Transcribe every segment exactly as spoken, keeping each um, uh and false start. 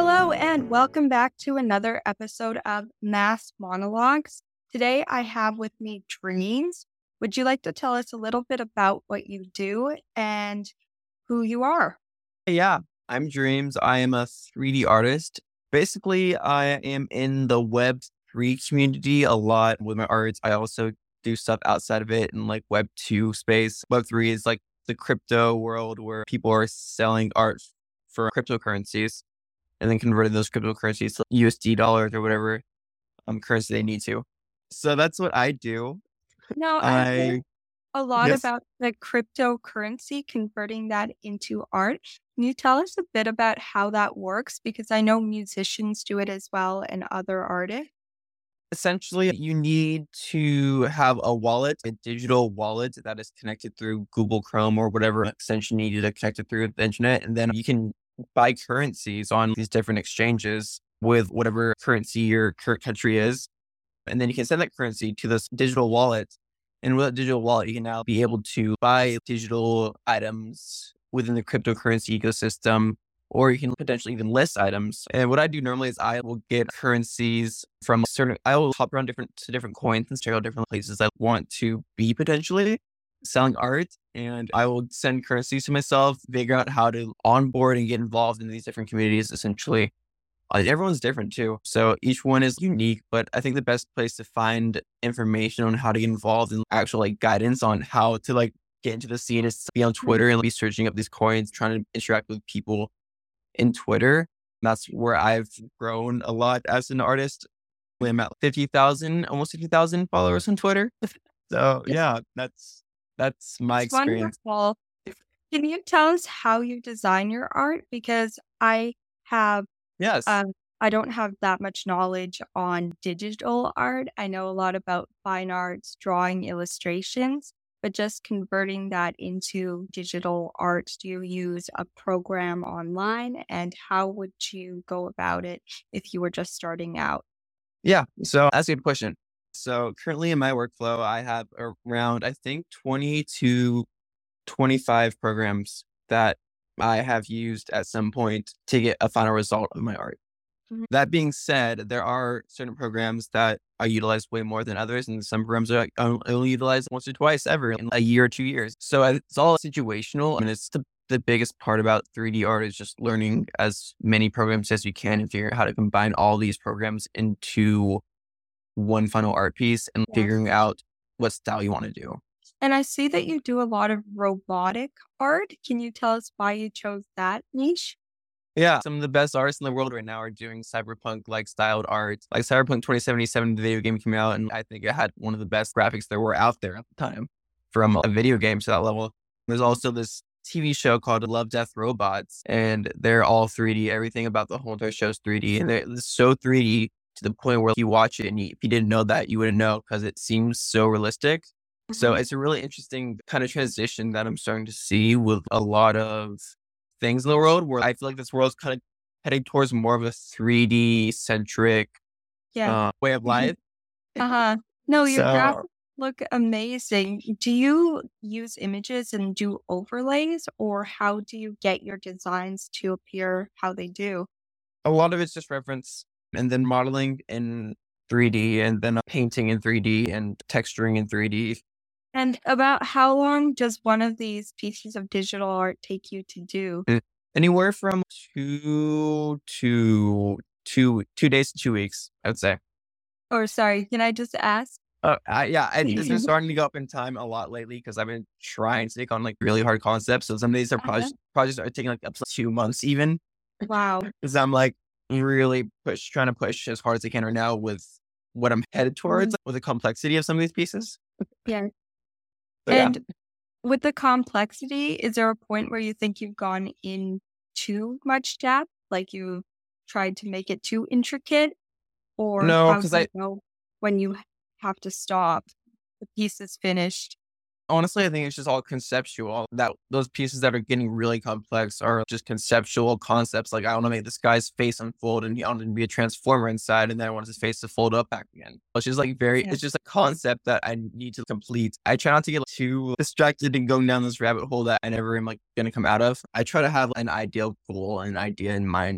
Hello, and welcome back to another episode of Mass Monologues. Today I have with me Dreams. Would you like to tell us a little bit about what you do and who you are? Yeah, I'm Dreams. I am a three D artist. Basically, I am in the Web three community a lot with my arts. I also do stuff outside of it in like Web two space. Web three is like the crypto world where people are selling art for cryptocurrencies and then converting those cryptocurrencies to U S D dollars or whatever um, currency they need to. So that's what I do. Now, I've heard I, a lot yes. about the cryptocurrency, converting that into art. Can you tell us a bit about how that works? Because I know musicians do it as well and other artists. Essentially, you need to have a wallet, a digital wallet that is connected through Google Chrome or whatever extension you need to connect it through the internet. And then you can buy currencies on these different exchanges with whatever currency your current country is. And then you can send that currency to this digital wallet. And with that digital wallet, you can now be able to buy digital items within the cryptocurrency ecosystem, or you can potentially even list items. And what I do normally is I will get currencies from certain, I will hop around different to different coins and check out different places I want to be potentially selling art. And I will send currencies to myself, figure out how to onboard and get involved in these different communities essentially. Uh, everyone's different too. So each one is unique, but I think the best place to find information on how to get involved and actual like guidance on how to like get into the scene is to be on Twitter and be searching up these coins, trying to interact with people in Twitter. That's where I've grown a lot as an artist. I'm at fifty thousand, almost fifty thousand followers on Twitter. So yeah, that's, that's my It's experience. wonderful. Can you tell us how you design your art? Because I have Yes. Um, I don't have that much knowledge on digital art. I know a lot about fine arts, drawing illustrations, but just converting that into digital art. Do you use a program online? And how would you go about it if you were just starting out? Yeah. So that's a good question. So currently in my workflow, I have around, I think twenty to twenty-five programs that I have used at some point to get a final result of my art. Mhm. That being said, there are certain programs that I utilize way more than others, and some programs are I only utilize once or twice ever in a year or two years. So I- it's all situational, and it's the the biggest part about three D art is just learning as many programs as you can and figure out how to combine all these programs into one final art piece and Yes. figuring out what style you want to do. And I see that you do a lot of robotic art. Can you tell us why you chose that niche? Yeah, some of the best artists in the world right now are doing cyberpunk like styled art. Like Cyberpunk twenty seventy-seven, the video game came out, and I think it had one of the best graphics there were out there at the time from a video game to that level. There's also this T V show called Love, Death, Robots, and they're all three D. Everything about the whole entire show is three D, and they're it's so three D to the point where you watch it and you, if you didn't know that, you wouldn't know because it seems so realistic. So Mhm. it's a really interesting kind of transition that I'm starting to see with a lot of things in the world where I feel like this world's kind of heading towards more of a three D centric Yeah. uh, way of life. Uh-huh. No, your So graphics look amazing. Do you use images and do overlays, or how do you get your designs to appear how they do? a lot of it's just reference and then modeling in three D and then painting in three D and texturing in three D. And about how long does one of these pieces of digital art take you to do? Uh, Anywhere from two to two two days to two weeks, I would say. Or sorry, can I just ask? Uh, I, yeah, I, it's been starting to go up in time a lot lately because I've been trying to take on like really hard concepts. So some of these are Uh-huh. projects projects are taking like up to two months even Wow. because I'm like really push trying to push as hard as I can right now with what I'm headed towards Mhm. with the complexity of some of these pieces. Yeah. So yeah, And with the complexity, is there a point where you think you've gone in too much depth? Like you tried to make it too intricate? Or no, how do because you I know when you have to stop? The piece is finished. honestly, I think it's just all conceptual. That those pieces that are getting really complex are just conceptual concepts. Like I want to make this guy's face unfold, and he wanted to be a transformer inside, and then I want his face to fold up back again. It's just like very. Yeah. It's just a concept that I need to complete. I try not to get too distracted and going down this rabbit hole that I never am like going to come out of. I try to have an ideal goal, an idea in mind of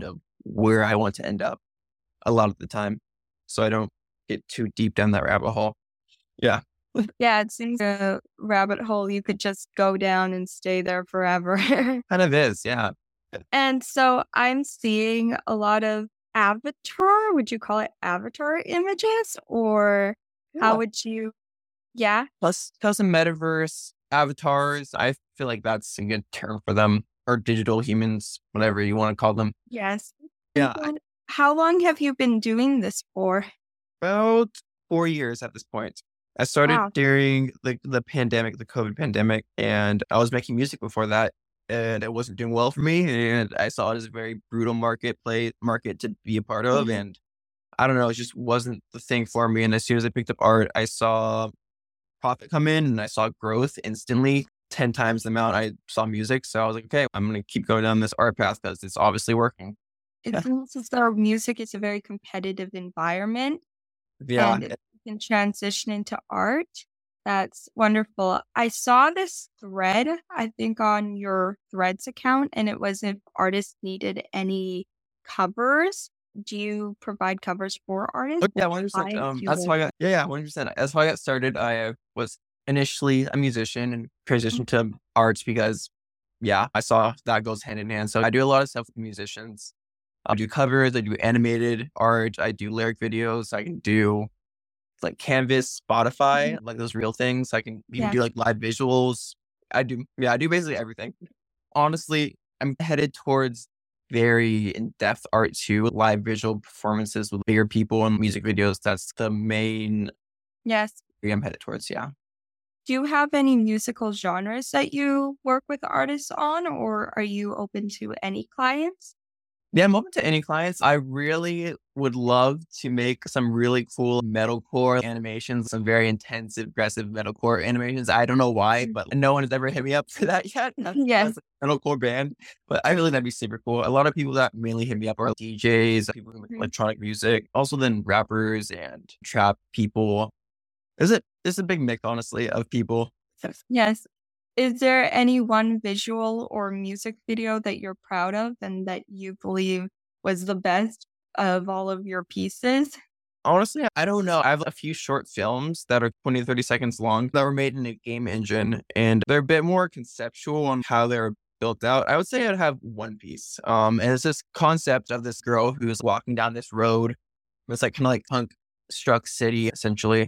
where I want to end up a lot of the time. So I don't get too deep down that rabbit hole. Yeah. Yeah, it seems a rabbit hole you could just go down and stay there forever. Kind of is. Yeah. And so I'm seeing a lot of avatar. Would you call it avatar images? Or how Yeah. would you? Yeah. Plus, custom metaverse avatars. I feel like that's a good term for them, or digital humans, whatever you want to call them. Yes. And Yeah. then how long have you been doing this for? About four years at this point. I started Wow. during the, the pandemic, the COVID pandemic, and I was making music before that, and it wasn't doing well for me. And I saw it as a very brutal marketplace market to be a part of. Mhm. And I don't know, it just wasn't the thing for me. And as soon as I picked up art, I saw profit come in and I saw growth instantly, ten times the amount I saw music. So I was like, okay, I'm going to keep going down this art path because it's obviously working. It seems as though music is a very competitive environment Yeah. and it can transition into art. That's wonderful. I saw this thread, I think, on your Threads account, and it was if artists needed any covers. Do you provide covers for artists? Okay, yeah, one hundred percent. Clients Um, you that's work how I got. Yeah, yeah, one hundred percent. That's how I got started. I uh, was initially a musician and with? transitioned to arts because, yeah, I saw that goes hand in hand. So I do a lot of stuff with musicians. I do covers. I do animated art. I do lyric videos. I can do like Canvas, Spotify, Mhm. like those real things. I can even Yes. do like live visuals. I do, yeah, I do basically everything. Honestly, I'm headed towards very in-depth art too, live visual performances with bigger people and music videos. That's the main Yes. area I'm headed towards. Yeah. Do you have any musical genres that you work with artists on, or are you open to any clients? Yeah, I'm open to any clients. I really would love to make some really cool metalcore animations, some very intense, aggressive metalcore animations. I don't know why, Mm. but no one has ever hit me up for that yet. That's, Yes. that's a metalcore band, but I feel like that'd be super cool. A lot of people that mainly hit me up are D Js, people who make Mhm. electronic music, also then rappers and trap people. There's a, there's a big mix, honestly, of people. Yes. Is there any one visual or music video that you're proud of and that you believe was the best of all of your pieces? Honestly, I don't know. I have a few short films that are twenty to thirty seconds long that were made in a game engine, and they're a bit more conceptual on how they're built out. I would say I'd have one piece. Um, and it's this concept of this girl who's walking down this road. It's like kind of like punk struck city, essentially.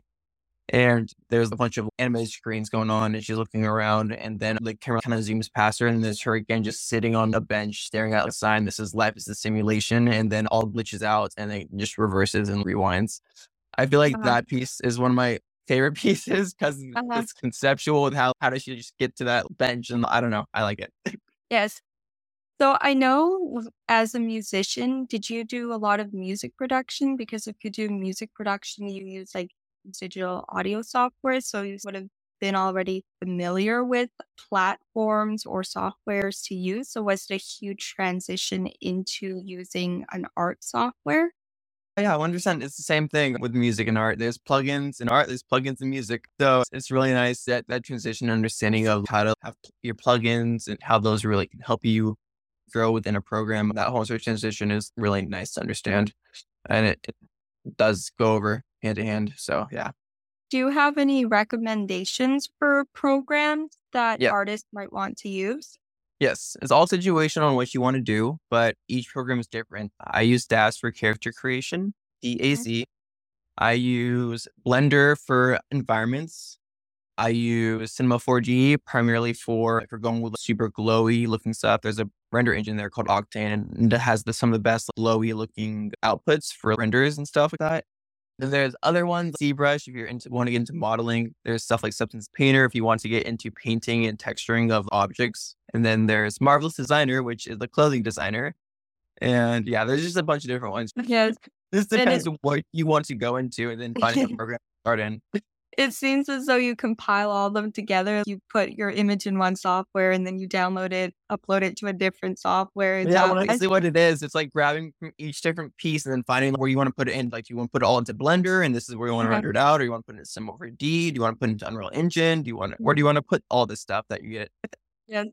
And there's a bunch of animated screens going on, and she's looking around, and then the camera kind of zooms past her, and there's her again just sitting on a bench, staring at a sign. This is life, is a simulation, and then all glitches out, and it just reverses and rewinds. I feel like Uh-huh. that piece is one of my favorite pieces because Uh-huh. it's conceptual and how how does she just get to that bench, and I don't know, I like it. Yes. So I know as a musician, did you do a lot of music production? Because if you do music production, you use like digital audio software. So you would have been already familiar with platforms or softwares to use. So was it a huge transition into using an art software? Yeah, one hundred percent. It's the same thing with music and art. There's plugins in art, there's plugins in music. So it's really nice that that transition understanding of how to have your plugins and how those really can help you grow within a program. That whole sort of transition is really nice to understand. And it, it does go over hand to hand. So yeah. Do you have any recommendations for programs that Yeah. artists might want to use? Yes. It's all situational on what you want to do, but each program is different. I use D A Z for character creation, D A Mhm. Z. I use Blender for environments. I use Cinema four D primarily for if you're going with super glowy looking stuff. There's a render engine there called Octane, and it has the, some of the best glowy looking outputs for renders and stuff like that. Then there's other ones, ZBrush, if you're into want to get into modeling. There's stuff like Substance Painter if you want to get into painting and texturing of objects. And then there's Marvelous Designer, which is the clothing designer. And yeah, there's just a bunch of different ones. Yes. This And depends it on what you want to go into and then finding a program to start in. It seems as though you compile all of them together. You put your image in one software and then you download it, upload it to a different software. Is Yeah, that when I what? see what it is, it's like grabbing from each different piece and then finding where you want to put it in. Like, do you want to put it all into Blender and this is where you want to Uh-huh. render it out, or you want to put it in Cinema four D? Do you want to put it into Unreal Engine? Do you want to, where do you want to put all this stuff that you get? Yeah.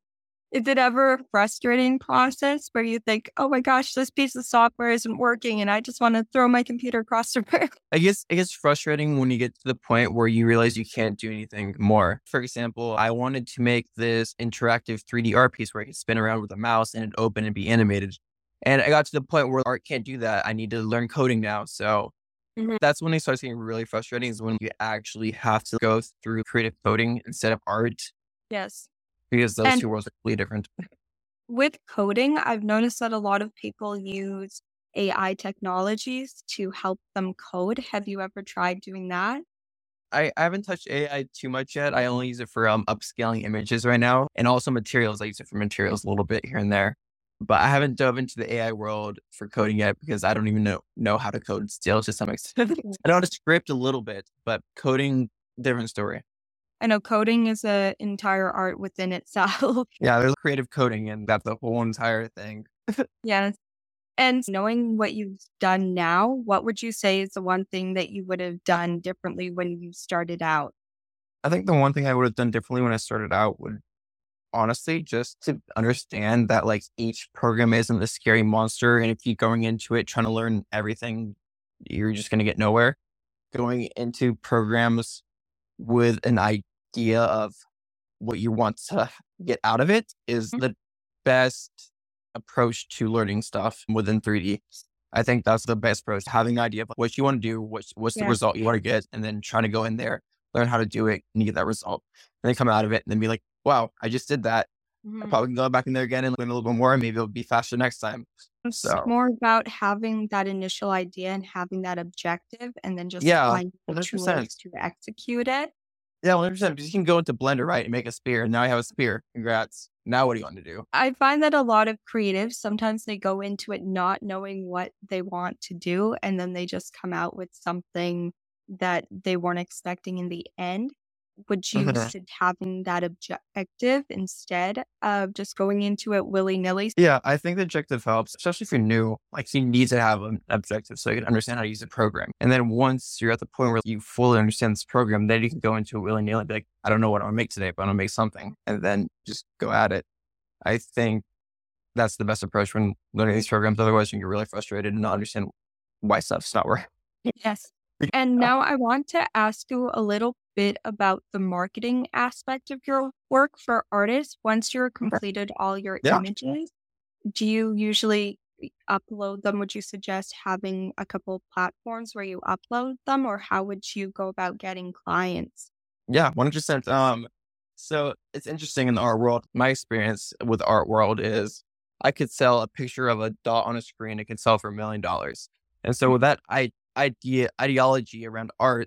Is it ever a frustrating process where you think, oh my gosh, this piece of software isn't working and I just want to throw my computer across the room? I guess it gets frustrating when you get to the point where you realize you can't do anything more. For example, I wanted to make this interactive three D art piece where I could spin around with a mouse and it open and be animated. And I got to the point where art can't do that. I need to learn coding now. So Mhm. that's when it starts getting really frustrating, is when you actually have to go through creative coding instead of art, Yes. because those And two worlds are completely different. with coding, I've noticed that a lot of people use A I technologies to help them code. Have you ever tried doing that? I, I haven't touched A I too much yet. I only use it for um, upscaling images right now, and also materials. I use it for materials a little bit here and there. But I haven't dove into the A I world for coding yet because I don't even know know how to code still to some extent. I know how to script a little bit, but coding, different story. I know coding is an entire art within itself. Yeah, there's creative coding, and that's the whole entire thing. Yes. And knowing what you've done now, what would you say is the one thing that you would have done differently when you started out? I think the one thing I would have done differently when I started out would honestly just to understand that like each program isn't a scary monster. And if you're going into it trying to learn everything, you're just going to get nowhere. Going into programs with an idea of what you want to get out of it is Mhm. the best approach to learning stuff within three D. I think that's the best approach. Having an idea of what you want to do, what's, what's the Yeah. result you want to get, and then trying to go in there, learn how to do it, and you get that result. And then come out of it and then be like, wow, I just did that. I Mhm. probably can go back in there again and learn a little bit more. And maybe it'll be faster next time. It's So more about having that initial idea and having that objective and then just yeah, finding the one hundred percent. tools to execute it. Yeah, one hundred percent. Because you can go into Blender, right, and make a spear. And now I have a spear. Congrats. Now what do you want to do? I find that a lot of creatives, sometimes they go into it not knowing what they want to do, and then they just come out with something that they weren't expecting in the end. Would you Mhm. suggest having that objective instead of just going into it willy-nilly? Yeah, I think the objective helps, especially if you're new. Like you need to have an objective so you can understand how to use the program. And then once you're at the point where you fully understand this program, then you can go into it willy nilly and be like, I don't know what I'm gonna make today, but I'm gonna make something. And then just go at it. I think that's the best approach when learning these programs. Otherwise, you can get really frustrated and not understand why stuff's not working. Yes. And now I want to ask you a little bit about the marketing aspect of your work for artists. Once you're completed all your Yeah. images, do you usually upload them? Would you suggest having a couple platforms where you upload them, or how would you go about getting clients? Yeah, one hundred percent. Um, so it's interesting in the art world. My experience with the art world is I could sell a picture of a dot on a screen. It could sell for a million dollars. And so with that I, idea ideology around art,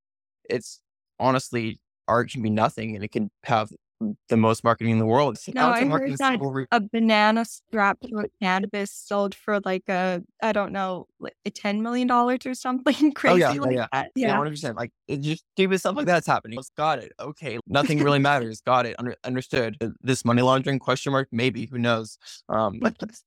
it's honestly art can be nothing and it can have the most marketing in the world. No, Now it's a I heard marketing that school. re- a banana strapped to a cannabis sold for like a, I don't know, like a ten million dollars or something Oh yeah, crazy yeah, like yeah. that. Yeah, Yeah. one hundred percent. Like it just stupid stuff like that's happening. Got it. Okay, nothing really matters. Got it. Under, understood. Uh, This money laundering question mark? Maybe. Who knows? Um,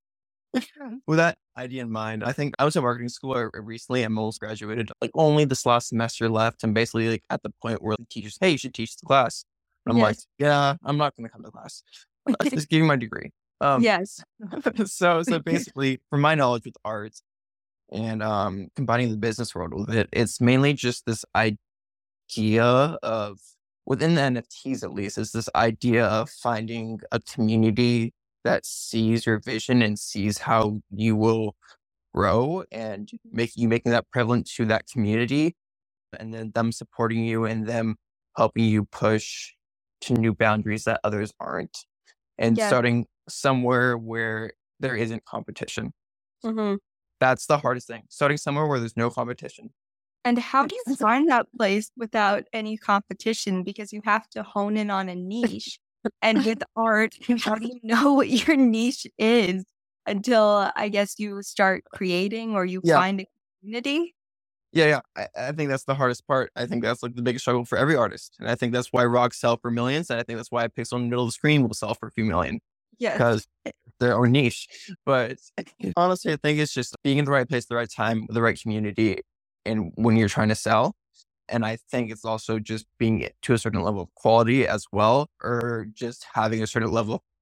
with that idea in mind, I think I was at marketing school uh, recently. I'm almost graduated. Like only this last semester left. I'm basically like at the point where the teachers, hey, you should teach the class. I'm like, Yes. yeah, I'm not going to come to class. Just give me my degree. Um, Yes. so so basically, from my knowledge with art and um combining the business world with it, it's mainly just this idea of within the N F Ts at least, is this idea of finding a community that sees your vision and sees how you will grow and make you making that prevalent to that community and then them supporting you and them helping you push to new boundaries that others aren't and Yes. starting somewhere where there isn't competition. Mhm. That's the hardest thing. Starting somewhere where there's no competition. And how do you find that place without any competition? Because you have to hone in on a niche. And with art, how do you know what your niche is until I guess you start creating or you Yeah. find a community? Yeah, yeah. I, I think that's the hardest part. I think that's like the biggest struggle for every artist. And I think that's why rocks sell for millions. And I think that's why a pixel in the middle of the screen will sell for a few million Yes. because they're our niche. But honestly, I think it's just being in the right place, at the right time, with the right community, and when you're trying to sell. And I think it's also just being to a certain level of quality as well, or just having a certain level of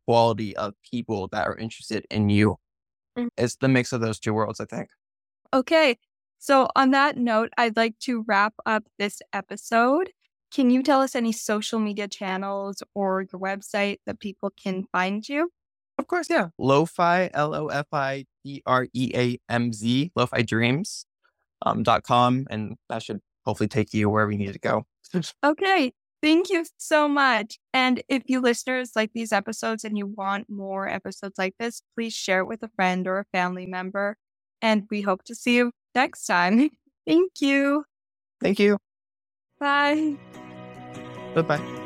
quality of people that are interested in you. Mm. It's the mix of those two worlds, I think. Okay. So, on that note, I'd like to wrap up this episode. Can you tell us any social media channels or your website that people can find you? Of course, yeah. Lo-Fi, L O F I D R E A M Z, Lo-Fi Dreams, um, dot com, and that should hopefully take you wherever you need to go. Okay. Thank you so much. And if you listeners like these episodes and you want more episodes like this, please share it with a friend or a family member. And we hope to see you next time. Thank you. Thank you. Bye. Bye-bye.